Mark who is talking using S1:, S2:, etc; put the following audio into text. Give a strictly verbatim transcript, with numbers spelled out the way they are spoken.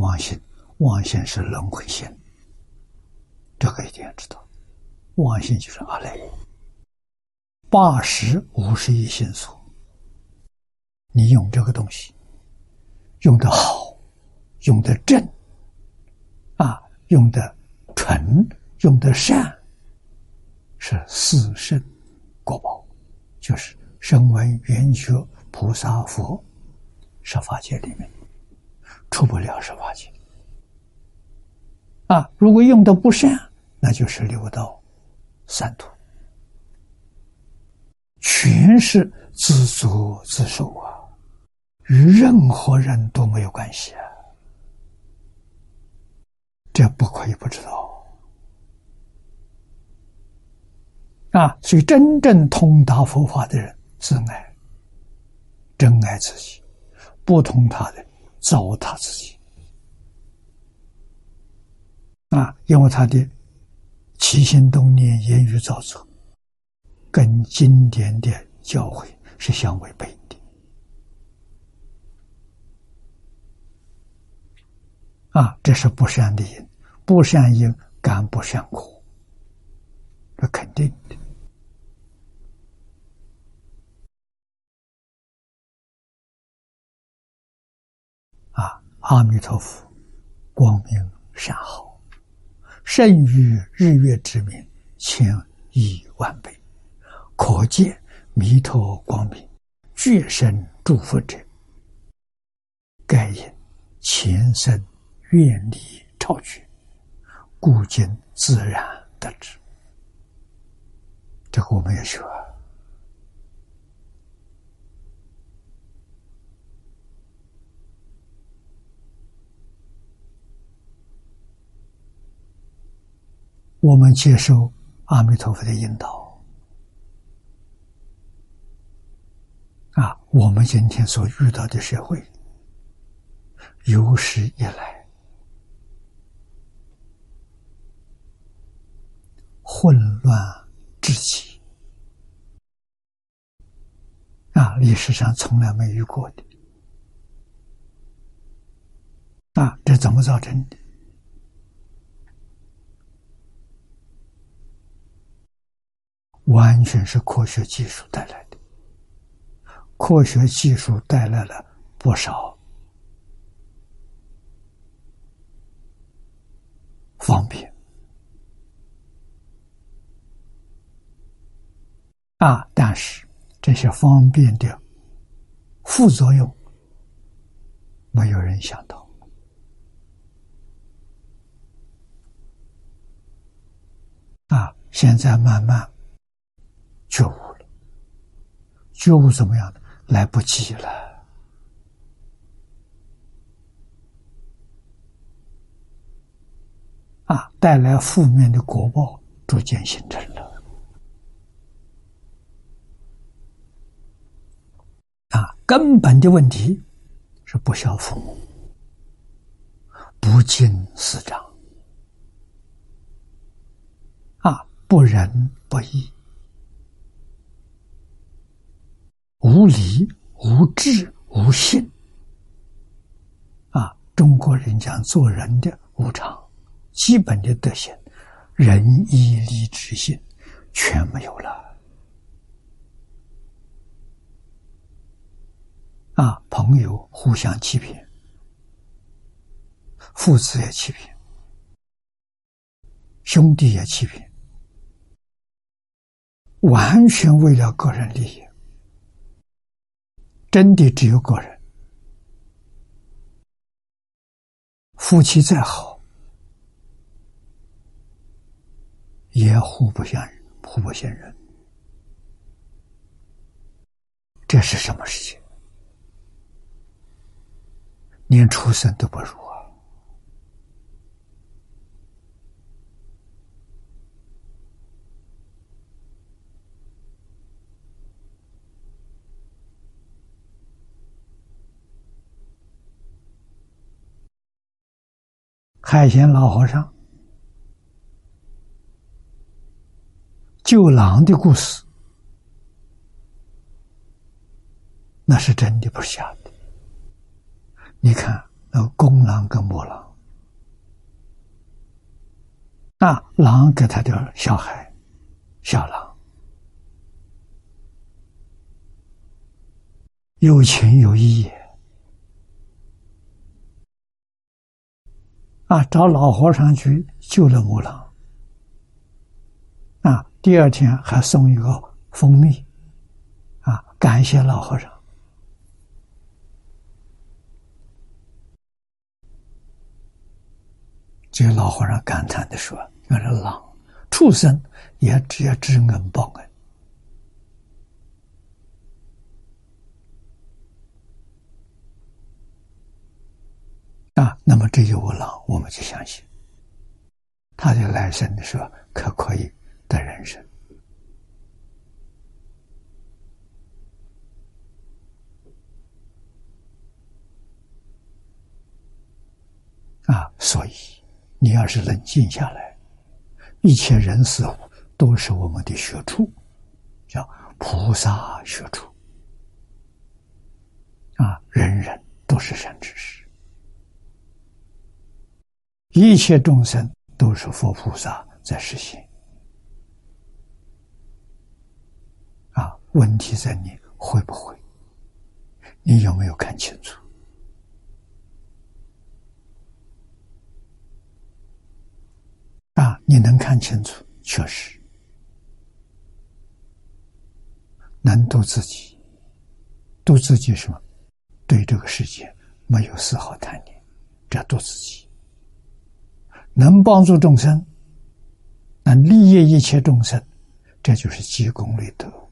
S1: 妄心，妄心是轮回心，这个一定要知道。妄心就是阿赖耶，八十五十一心所。你用这个东西，用得好，用得正，啊，用得纯，用得善，是四圣果报，就是声闻缘觉菩萨佛十法界里面出不了十法界。啊，如果用得不善，那就是六道三途，全是自作自受啊，与任何人都没有关系啊，这不可以不知道啊。所以真正通达佛法的人，自爱，真爱自己，不通他的糟蹋自己啊，因为他的起心动念、言语造作跟经典的教诲是相违背的啊，这是不善的因，不善因感不善果，这肯定的啊。阿弥陀佛，光明善好，胜于日月之明，千亿万倍。可见弥陀光明，具身诸佛者，盖因前生愿力超绝，故今自然得之。这个我们也学啊。我们接受阿弥陀佛的引导啊，我们今天所遇到的社会，有史以来混乱至极啊，历史上从来没遇过的啊，这怎么造成的？完全是科学技术带来的，科学技术带来了不少方便啊，但是这些方便的副作用没有人想到啊，现在慢慢觉悟了，觉悟怎么样呢？来不及了啊，带来负面的果报逐渐形成了啊。根本的问题是不孝父母，不敬师长啊，不仁不义，无理无智无信啊！中国人讲做人的无常，基本的德行，仁义礼智信全没有了啊！朋友互相欺骗，父子也欺骗，兄弟也欺骗，完全为了个人利益，真的只有个人。夫妻再好，也互不相人，互不信任。这是什么世界？连畜生都不如啊！海贤老和尚救狼的故事，那是真的，不是假的。你看那公狼跟母狼，那狼给他的小孩小狼，有情有义也啊，找老和尚去救了母狼啊，第二天还送一个蜂蜜啊，感谢老和尚。这个老和尚感叹地说：“原来狼、畜生也只要知恩报恩啊。那么这有个狼，我们就相信他的来生的时候可可以得人生啊。所以你要是冷静下来，一切人事物都是我们的学处，叫菩萨学处啊，人人都是善知识，一切众生都是佛菩萨在实现啊。问题在你会不会，你有没有看清楚啊？你能看清楚，确实能度自己，度自己什么？对这个世界没有丝毫贪念，这度自己，能帮助众生，能利益一切众生，这就是积功累德。